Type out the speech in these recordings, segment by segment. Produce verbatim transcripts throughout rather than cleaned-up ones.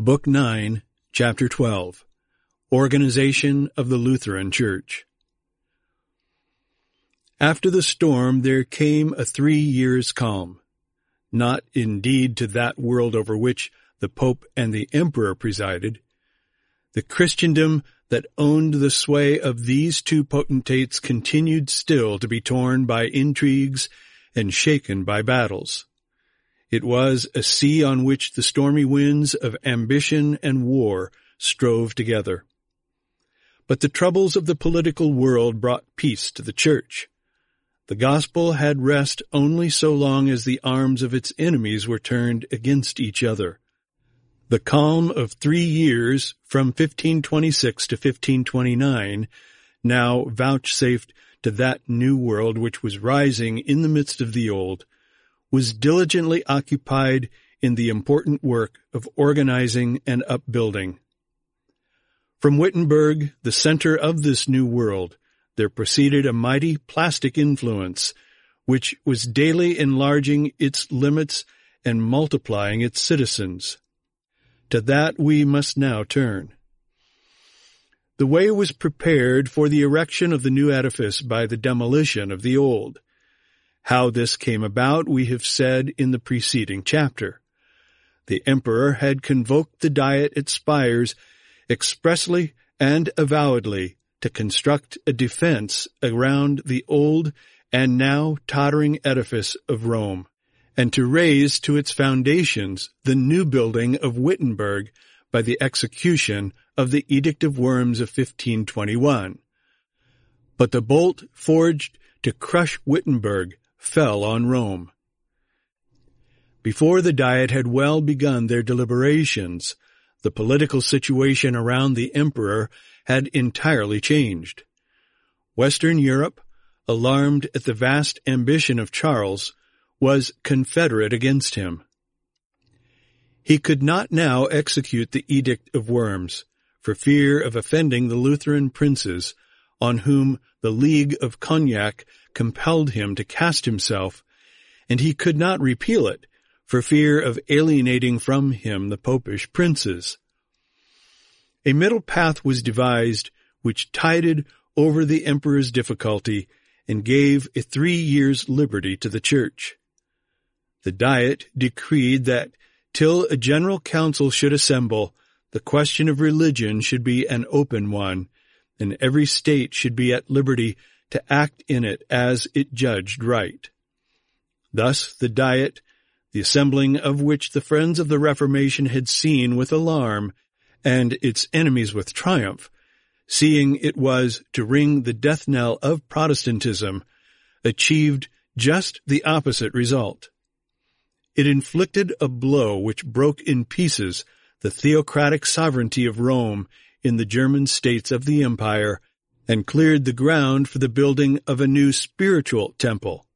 Book nine, Chapter twelve. Organization of the Lutheran Church. After the storm there came a three years' calm, not indeed to that world over which the Pope and the Emperor presided. The Christendom that owned the sway of these two potentates continued still to be torn by intrigues and shaken by battles. It was a sea on which the stormy winds of ambition and war strove together. But the troubles of the political world brought peace to the Church. The gospel had rest only so long as the arms of its enemies were turned against each other. The calm of three years, from fifteen twenty-six to fifteen twenty-nine, now vouchsafed to that new world which was rising in the midst of the old, was diligently occupied in the important work of organizing and upbuilding. From Wittenberg, the center of this new world, there proceeded a mighty plastic influence, which was daily enlarging its limits and multiplying its citizens. To that we must now turn. The way was prepared for the erection of the new edifice by the demolition of the old. How this came about we have said in the preceding chapter. The Emperor had convoked the Diet at Spires expressly and avowedly to construct a defense around the old and now tottering edifice of Rome, and to raise to its foundations the new building of Wittenberg by the execution of the Edict of Worms of fifteen twenty-one. But the bolt forged to crush Wittenberg fell on Rome. Before the Diet had well begun their deliberations, the political situation around the Emperor had entirely changed. Western Europe, alarmed at the vast ambition of Charles, was confederate against him. He could not now execute the Edict of Worms, for fear of offending the Lutheran princes, on whom the League of Cognac compelled him to cast himself, and he could not repeal it, for fear of alienating from him the popish princes. A middle path was devised, which tided over the emperor's difficulty and gave a three years' liberty to the Church. The Diet decreed that, till a general council should assemble, the question of religion should be an open one, and every state should be at liberty to act in it as it judged right. Thus the Diet, the assembling of which the friends of the Reformation had seen with alarm, and its enemies with triumph, seeing it was to ring the death knell of Protestantism, achieved just the opposite result. It inflicted a blow which broke in pieces the theocratic sovereignty of Rome in the German states of the empire, and cleared the ground for the building of a new spiritual temple.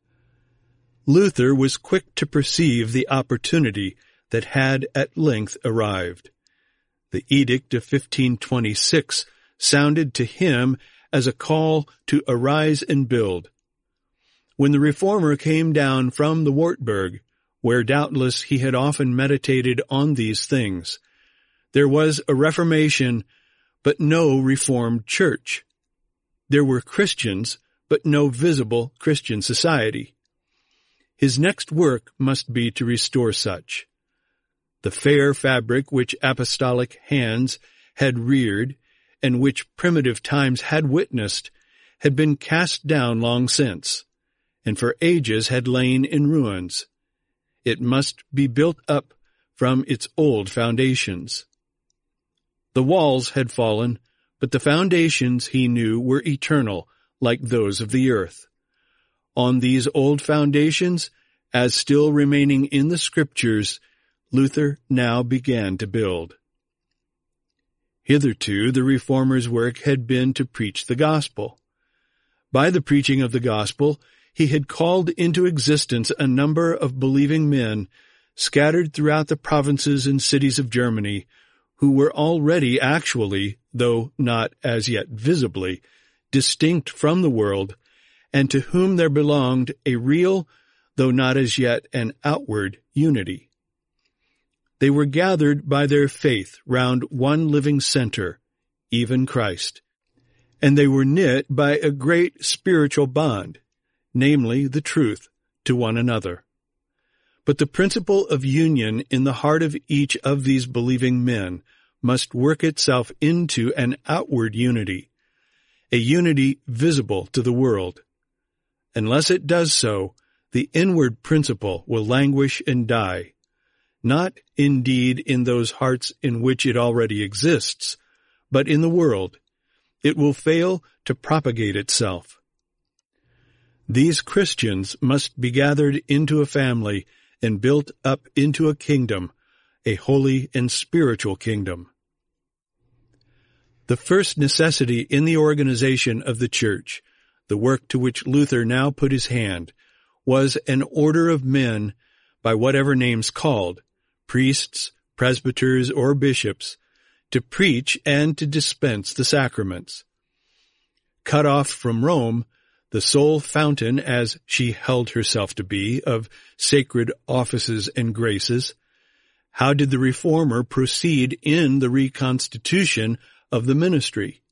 Luther was quick to perceive the opportunity that had at length arrived. The Edict of fifteen twenty-six sounded to him as a call to arise and build. When the Reformer came down from the Wartburg, where doubtless he had often meditated on these things, there was a Reformation, but no Reformed Church. There were Christians, but no visible Christian society. His next work must be to restore such. The fair fabric which apostolic hands had reared, and which primitive times had witnessed, had been cast down long since, and for ages had lain in ruins. It must be built up from its old foundations. The walls had fallen, but the foundations, he knew, were eternal, like those of the earth. On these old foundations, as still remaining in the Scriptures, Luther now began to build. Hitherto the Reformer's work had been to preach the gospel. By the preaching of the gospel, he had called into existence a number of believing men scattered throughout the provinces and cities of Germany, who were already actually, though not as yet visibly, distinct from the world, and to whom there belonged a real, though not as yet an outward, unity. They were gathered by their faith round one living center, even Christ, and they were knit by a great spiritual bond, namely the truth, to one another. But the principle of union in the heart of each of these believing men must work itself into an outward unity, a unity visible to the world. Unless it does so, the inward principle will languish and die, not indeed in those hearts in which it already exists, but in the world. It will fail to propagate itself. These Christians must be gathered into a family and built up into a kingdom, a holy and spiritual kingdom. The first necessity in the organization of the Church, the work to which Luther now put his hand, was an order of men, by whatever names called, priests, presbyters, or bishops, to preach and to dispense the sacraments. Cut off from Rome, the sole fountain, as she held herself to be, of sacred offices and graces, how did the Reformer proceed in the reconstitution of the ministry?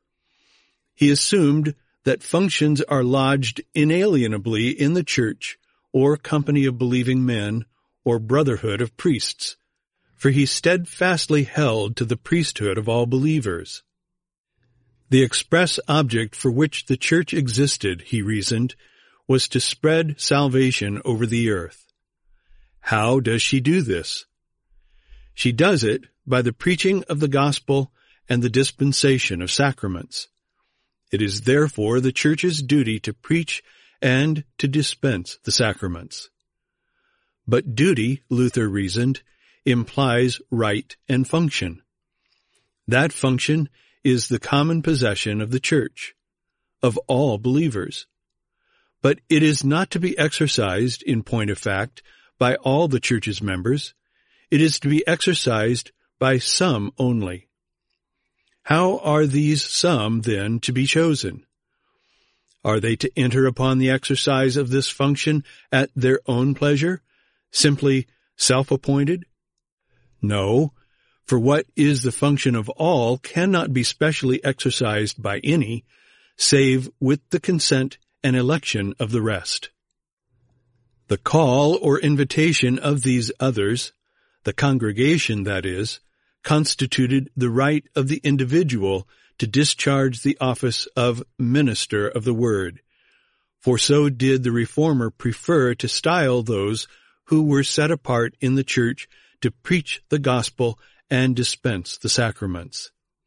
He assumed that functions are lodged inalienably in the Church, or company of believing men, or brotherhood of priests, for he steadfastly held to the priesthood of all believers. The express object for which the Church existed, he reasoned, was to spread salvation over the earth. How does she do this? She does it by the preaching of the gospel and the dispensation of sacraments. It is therefore the Church's duty to preach and to dispense the sacraments. But duty, Luther reasoned, implies right and function. That function is the common possession of the Church, of all believers. But it is not to be exercised, in point of fact, by all the Church's members. It is to be exercised by some only. How are these some, then, to be chosen? Are they to enter upon the exercise of this function at their own pleasure, simply self-appointed? No, for what is the function of all cannot be specially exercised by any, save with the consent and election of the rest. The call or invitation of these others, the congregation that is, constituted the right of the individual to discharge the office of minister of the Word, for so did the Reformer prefer to style those who were set apart in the Church to preach the gospel and dispense the sacraments.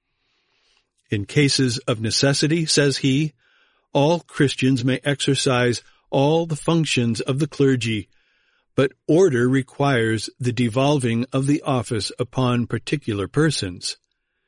In cases of necessity, says he, all Christians may exercise all the functions of the clergy, but order requires the devolving of the office upon particular persons.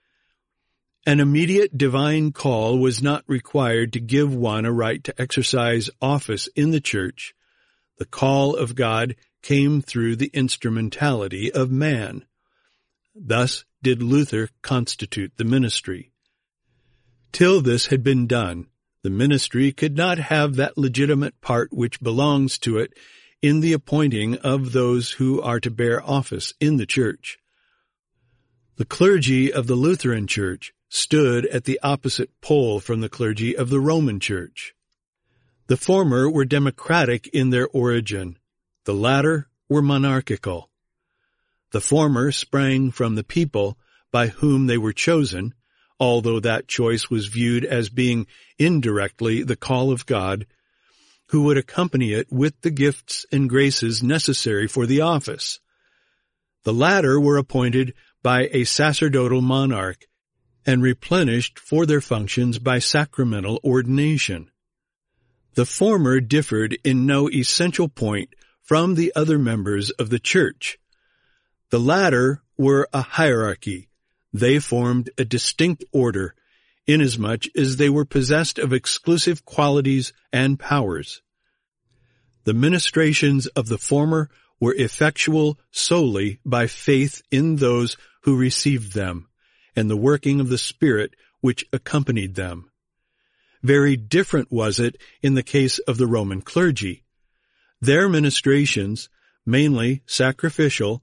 An immediate divine call was not required to give one a right to exercise office in the Church. The call of God came through the instrumentality of man. Thus did Luther constitute the ministry. Till this had been done, the ministry could not have that legitimate part which belongs to it in the appointing of those who are to bear office in the Church. The clergy of the Lutheran Church stood at the opposite pole from the clergy of the Roman Church. The former were democratic in their origin, the latter were monarchical. The former sprang from the people by whom they were chosen, although that choice was viewed as being indirectly the call of God, who would accompany it with the gifts and graces necessary for the office. The latter were appointed by a sacerdotal monarch and replenished for their functions by sacramental ordination. The former differed in no essential point from the other members of the Church. The latter were a hierarchy. They formed a distinct order, inasmuch as they were possessed of exclusive qualities and powers. The ministrations of the former were effectual solely by faith in those who received them, and the working of the Spirit which accompanied them. Very different was it in the case of the Roman clergy. Their ministrations, mainly sacrificial,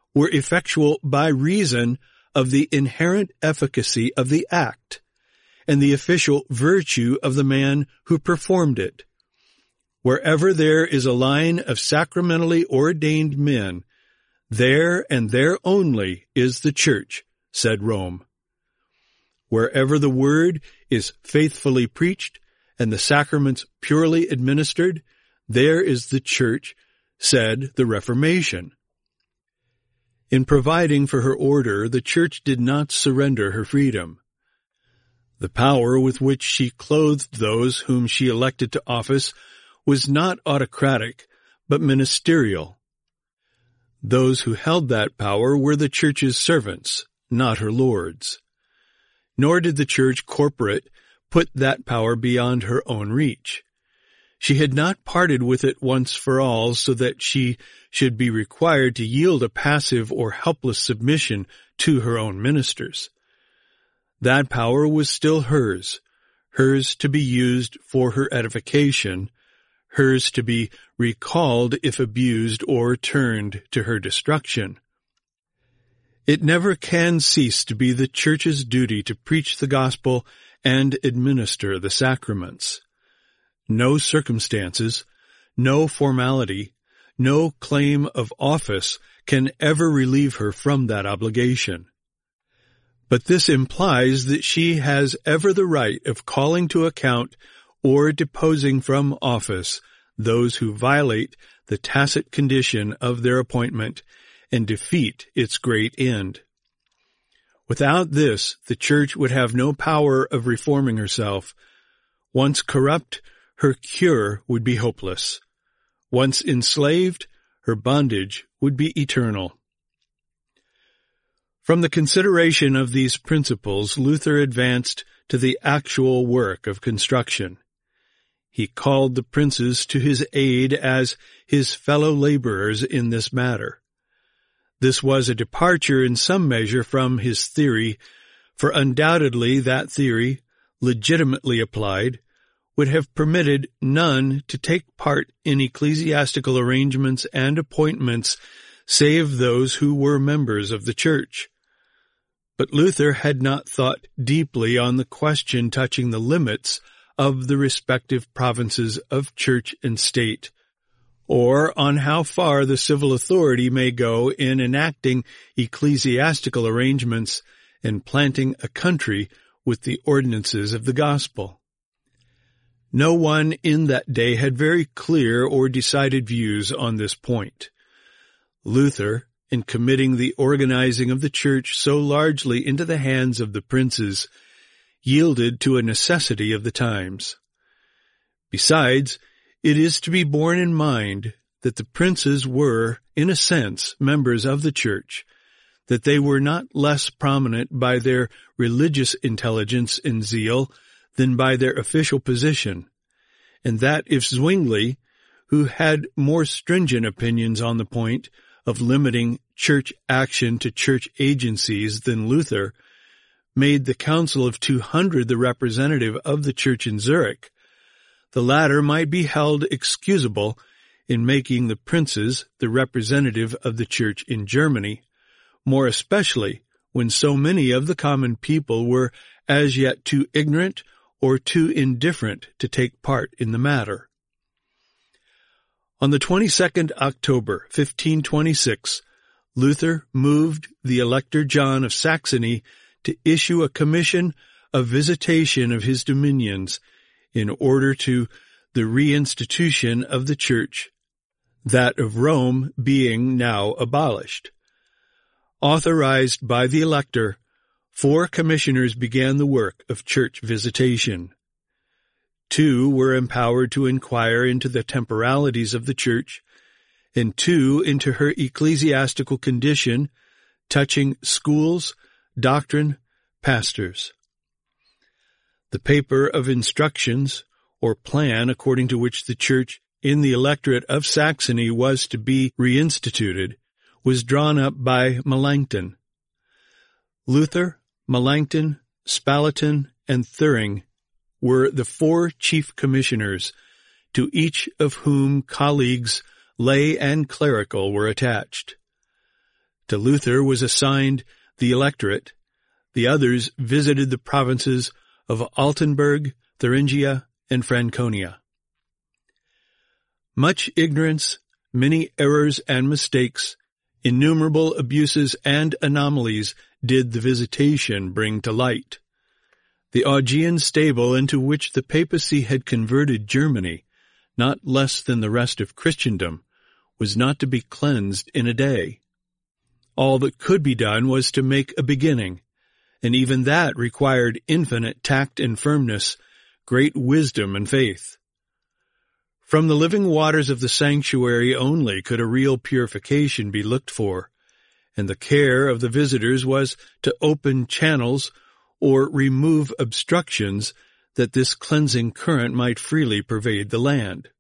were effectual by reason of the inherent efficacy of the act and the official virtue of the man who performed it. Wherever there is a line of sacramentally ordained men, there and there only is the Church, said Rome. Wherever the word is faithfully preached and the sacraments purely administered, there is the Church, said the Reformation. In providing for her order, the Church did not surrender her freedom. The power with which she clothed those whom she elected to office was not autocratic, but ministerial. Those who held that power were the Church's servants, not her lords. Nor did the Church corporate put that power beyond her own reach. She had not parted with it once for all so that she should be required to yield a passive or helpless submission to her own ministers. That power was still hers, hers to be used for her edification, hers to be recalled if abused or turned to her destruction. It never can cease to be the Church's duty to preach the gospel and administer the sacraments. No circumstances, no formality, no claim of office can ever relieve her from that obligation. But this implies that she has ever the right of calling to account or deposing from office those who violate the tacit condition of their appointment and defeat its great end. Without this, the Church would have no power of reforming herself. Once corrupt, her cure would be hopeless. Once enslaved, her bondage would be eternal. From the consideration of these principles, Luther advanced to the actual work of construction. He called the princes to his aid as his fellow laborers in this matter. This was a departure in some measure from his theory, for undoubtedly that theory, legitimately applied, would have permitted none to take part in ecclesiastical arrangements and appointments save those who were members of the Church. But Luther had not thought deeply on the question touching the limits of the respective provinces of Church and State, or on how far the civil authority may go in enacting ecclesiastical arrangements and planting a country with the ordinances of the gospel. No one in that day had very clear or decided views on this point. Luther, in committing the organizing of the Church so largely into the hands of the princes, yielded to a necessity of the times. Besides, it is to be borne in mind that the princes were, in a sense, members of the Church, that they were not less prominent by their religious intelligence and zeal than by their official position, and that if Zwingli, who had more stringent opinions on the point of limiting Church action to Church agencies than Luther, made the Council of two hundred the representative of the Church in Zurich, the latter might be held excusable in making the princes the representative of the Church in Germany, more especially when so many of the common people were as yet too ignorant or too indifferent to take part in the matter. On the twenty-second of October, fifteen twenty-six, Luther moved the Elector John of Saxony to issue a commission of visitation of his dominions in order to the reinstitution of the Church, that of Rome being now abolished. Authorized by the Elector, four commissioners began the work of Church visitation. Two were empowered to inquire into the temporalities of the Church, and two into her ecclesiastical condition, touching schools, doctrine, pastors. The paper of instructions, or plan according to which the Church in the electorate of Saxony was to be reinstituted, was drawn up by Melanchthon. Luther, Melanchthon, Spalatin, and Thüring were the four chief commissioners, to each of whom colleagues, lay and clerical, were attached. To Luther was assigned the electorate. The others visited the provinces of Altenburg, Thuringia, and Franconia. Much ignorance, many errors and mistakes, innumerable abuses and anomalies did the visitation bring to light. The Augean stable into which the papacy had converted Germany, not less than the rest of Christendom, was not to be cleansed in a day. All that could be done was to make a beginning, and even that required infinite tact and firmness, great wisdom and faith. From the living waters of the sanctuary only could a real purification be looked for, and the care of the visitors was to open channels or remove obstructions that this cleansing current might freely pervade the land.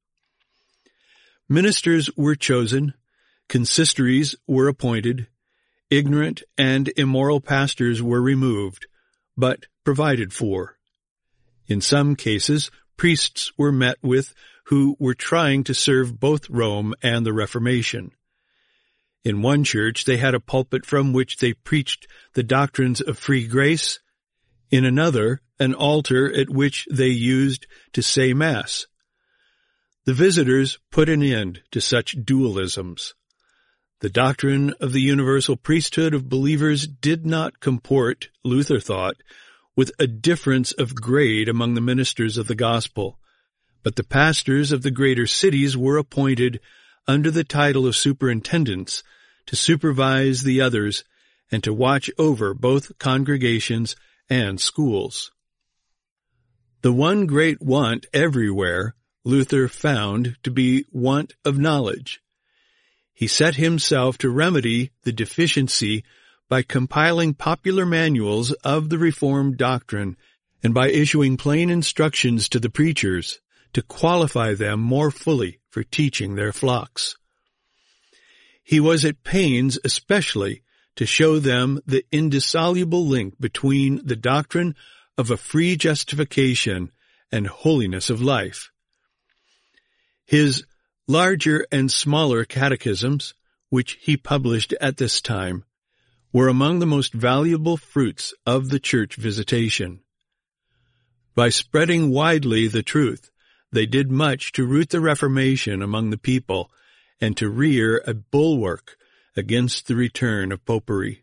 Ministers were chosen, consistories were appointed, ignorant and immoral pastors were removed, but provided for. In some cases, priests were met with who were trying to serve both Rome and the Reformation. In one church they had a pulpit from which they preached the doctrines of free grace, in another an altar at which they used to say Mass. The visitors put an end to such dualisms. The doctrine of the universal priesthood of believers did not comport, Luther thought, with a difference of grade among the ministers of the gospel, but the pastors of the greater cities were appointed under the title of superintendents to supervise the others and to watch over both congregations and schools. The one great want everywhere Luther found to be want of knowledge. He set himself to remedy the deficiency by compiling popular manuals of the Reformed doctrine and by issuing plain instructions to the preachers to qualify them more fully for teaching their flocks. He was at pains especially to show them the indissoluble link between the doctrine of a free justification and holiness of life. His larger and smaller catechisms, which he published at this time, were among the most valuable fruits of the church visitation. By spreading widely the truth, they did much to root the Reformation among the people and to rear a bulwark against the return of popery.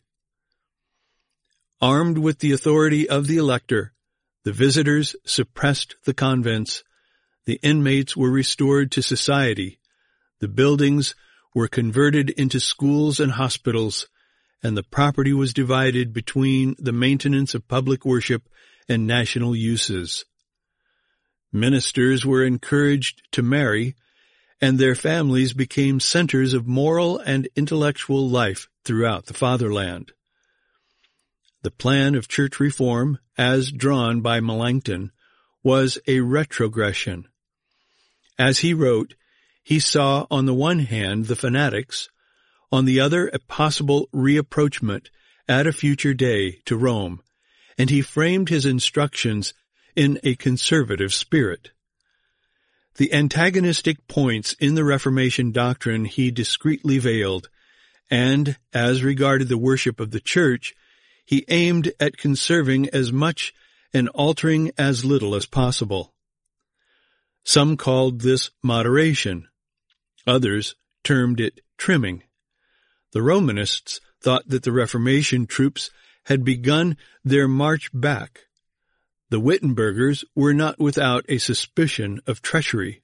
Armed with the authority of the elector, the visitors suppressed the convents, the inmates were restored to society, the buildings were converted into schools and hospitals, and the property was divided between the maintenance of public worship and national uses. Ministers were encouraged to marry, and their families became centers of moral and intellectual life throughout the fatherland. The plan of church reform, as drawn by Melanchthon, was a retrogression. As he wrote, he saw on the one hand the fanatics, on the other a possible reapproachment at a future day to Rome, and he framed his instructions in a conservative spirit. The antagonistic points in the Reformation doctrine he discreetly veiled, and, as regarded the worship of the Church, he aimed at conserving as much and altering as little as possible. Some called this moderation. Others termed it trimming. The Romanists thought that the Reformation troops had begun their march back. The Wittenbergers were not without a suspicion of treachery.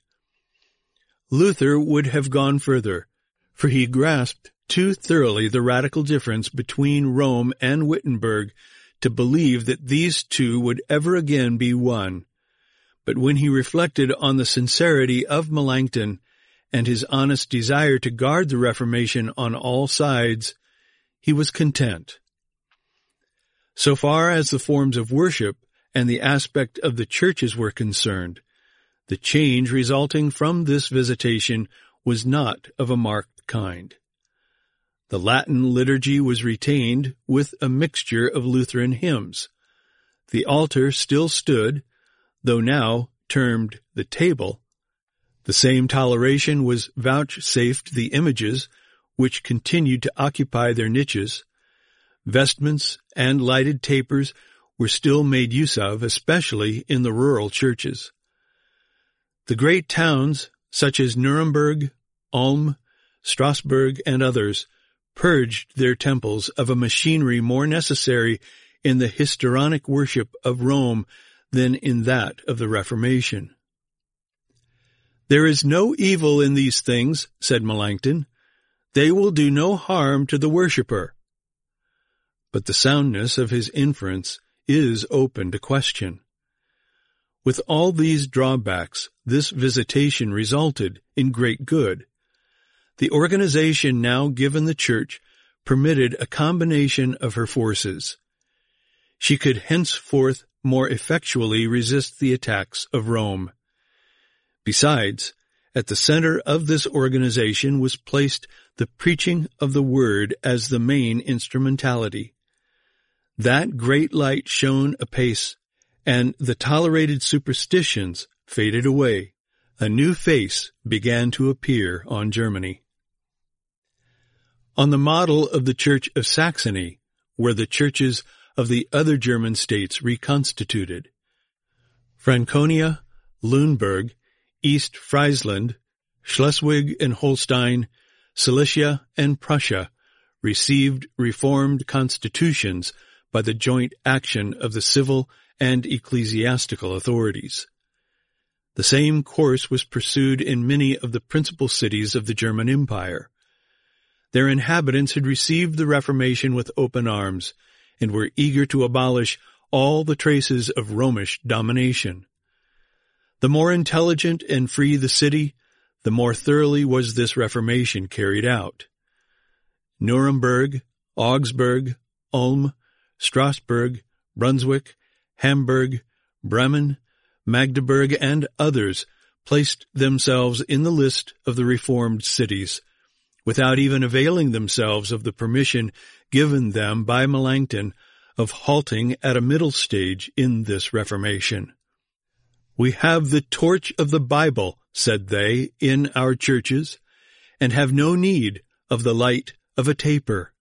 Luther would have gone further, for he grasped too thoroughly the radical difference between Rome and Wittenberg to believe that these two would ever again be one. But when he reflected on the sincerity of Melanchthon and his honest desire to guard the Reformation on all sides, he was content. So far as the forms of worship and the aspect of the churches were concerned, the change resulting from this visitation was not of a marked kind. The Latin liturgy was retained with a mixture of Lutheran hymns. The altar still stood, though now termed the table. The same toleration was vouchsafed the images, which continued to occupy their niches. Vestments and lighted tapers were still made use of, especially in the rural churches. The great towns, such as Nuremberg, Ulm, Strasbourg, and others, purged their temples of a machinery more necessary in the histrionic worship of Rome than in that of the Reformation. "There is no evil in these things," said Melanchthon. "They will do no harm to the worshipper." But the soundness of his inference is open to question. With all these drawbacks, this visitation resulted in great good. The organization now given the Church permitted a combination of her forces. She could henceforth more effectually resist the attacks of Rome. Besides, at the center of this organization was placed the preaching of the Word as the main instrumentality. That great light shone apace, and the tolerated superstitions faded away. A new face began to appear on Germany. On the model of the Church of Saxony were the churches of the other German states reconstituted. Franconia, Lüneburg, East Friesland, Schleswig and Holstein, Silesia and Prussia received reformed constitutions by the joint action of the civil and ecclesiastical authorities. The same course was pursued in many of the principal cities of the German Empire. Their inhabitants had received the Reformation with open arms, and were eager to abolish all the traces of Romish domination. The more intelligent and free the city, the more thoroughly was this Reformation carried out. Nuremberg, Augsburg, Ulm, Strasbourg, Brunswick, Hamburg, Bremen, Magdeburg, and others placed themselves in the list of the reformed cities, without even availing themselves of the permission given them by Melanchthon of halting at a middle stage in this Reformation. "We have the torch of the Bible," said they, "in our churches, and have no need of the light of a taper."